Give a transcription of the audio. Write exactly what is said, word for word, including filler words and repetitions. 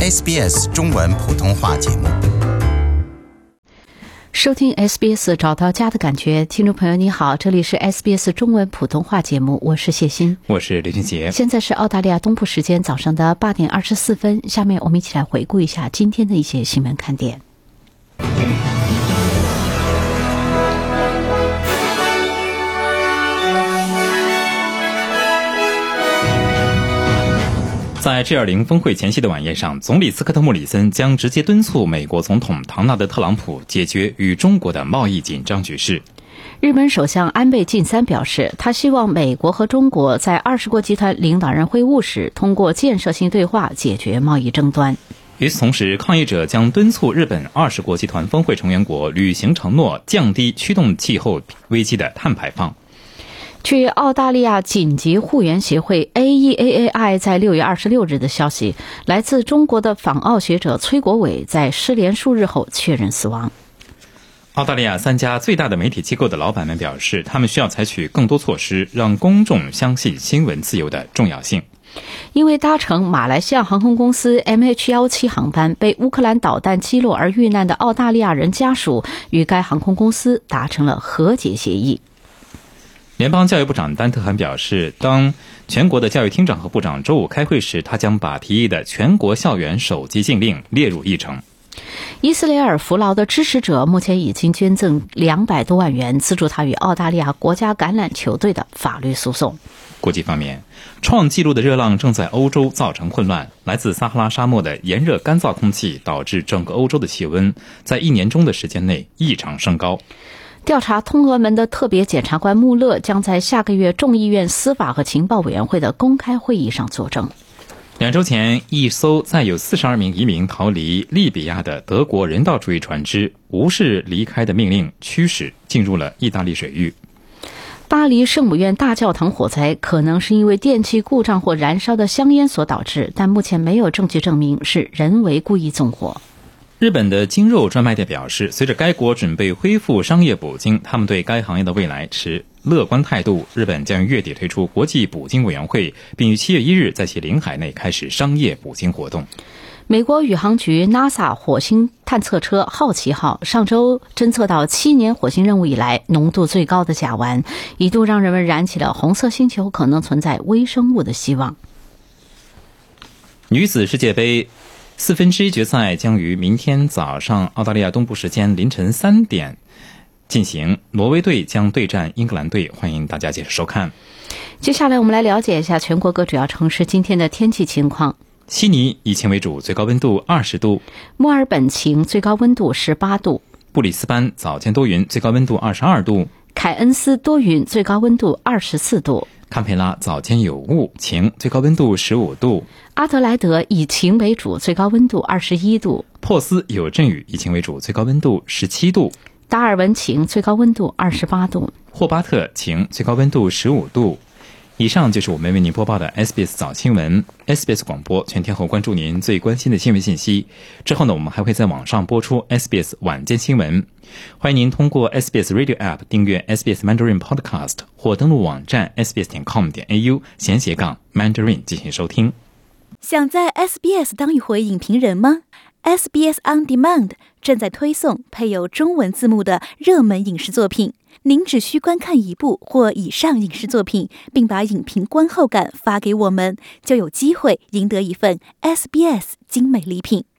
S B S 中文普通话节目。 收听 S B S 找到家的感觉，听众朋友你好，这里是 S B S 中文普通话节目，我是谢欣， 我是刘俊杰。 现在是澳大利亚东部时间早上的八点二十四分，下面我们一起来回顾一下今天的一些新闻看点。 在 G 二十 峰会前夕的晚宴上，总理斯科特·莫里森将直接敦促美国总统唐纳德·特朗普解决与中国的贸易紧张局势。 日本首相安倍晋三表示，他希望美国和中国在二十国集团领导人会晤时通过建设性对话解决贸易争端。 与此同时，抗议者将敦促日本二十国集团峰会成员国履行承诺，降低驱动气候危机的碳排放。 据澳大利亚紧急护援协会 A E A A I 在六月二十六日的消息，来自中国的访澳学者崔国伟在失联数日后确认死亡。 澳大利亚三家最大的媒体机构的老板们表示，他们需要采取更多措施，让公众相信新闻自由的重要性。 因为搭乘马来西亚航空公司 M H 一七 航班被乌克兰导弹击落而遇难的澳大利亚人家属与该航空公司达成了和解协议。 联邦教育部长丹特罕表示，当全国的教育厅长和部长周五开会时，他将把提议的全国校园手机禁令列入议程。 伊斯雷尔扶劳的支持者目前已经捐赠两百多万元资助他与澳大利亚国家橄榄球队的法律诉讼。 国际方面，创纪录的热浪正在欧洲造成混乱。来自撒哈拉沙漠的炎热干燥空气导致整个欧洲的气温在一年中的时间内异常升高。 调查通俄门的特别检察官穆勒将在下个月众议院司法和情报委员会的公开会议上作证。 两周前，一艘载有四十二名移民逃离利比亚的德国人道主义船只无视离开的命令，驱使进入了意大利水域。 巴黎圣母院大教堂火灾可能是因为电器故障或燃烧的香烟所导致，但目前没有证据证明是人为故意纵火。 日本的精肉专卖店表示，随着该国准备恢复商业捕鲸，他们对该行业的未来持乐观态度。日本将于月底推出国际捕鲸委员会，并于七月一日在其领海内开始商业捕鲸活动。 美国宇航局 NASA 火星探测车好奇号上周侦测到七年火星任务以来浓度最高的甲烷，一度让人们燃起了红色星球可能存在微生物的希望。 女子世界杯四分之一决赛将于明天早上澳大利亚东部时间凌晨三点进行，挪威队将对战英格兰队，欢迎大家接着收看。 接下来我们来了解一下全国各主要城市今天的天气情况。 悉尼以晴为主，最高温度二十度； 墨尔本晴，最高温度十八度； 布里斯班早间多云，最高温度二十二度； 凯恩斯多云，最高温度二十四度； 堪培拉早间有雾，晴，最高温度十五度； 阿德莱德以晴为主，最高温度二十一度； 珀斯有阵雨，以晴为主，最高温度十七度； 达尔文晴，最高温度二十八度； 霍巴特晴，最高温度十五度。以上就是我们为您播报的 S B S 早新闻。 S B S 广播全天候关注您最关心的新闻信息。之后呢，我们还会在网上播出 S B S 晚间新闻。欢迎您通过 S B S Radio App 订阅 S B S Mandarin Podcast， 或登录网站 s b s 点 com 点 a u 闲斜杠 Mandarin 进行收听。 想在 S B S 当一回影评人吗？ S B S On Demand 正在推送配有中文字幕的热门影视作品，您只需观看一部或以上影视作品，并把影评观后感发给我们，就有机会赢得一份 S B S 精美礼品。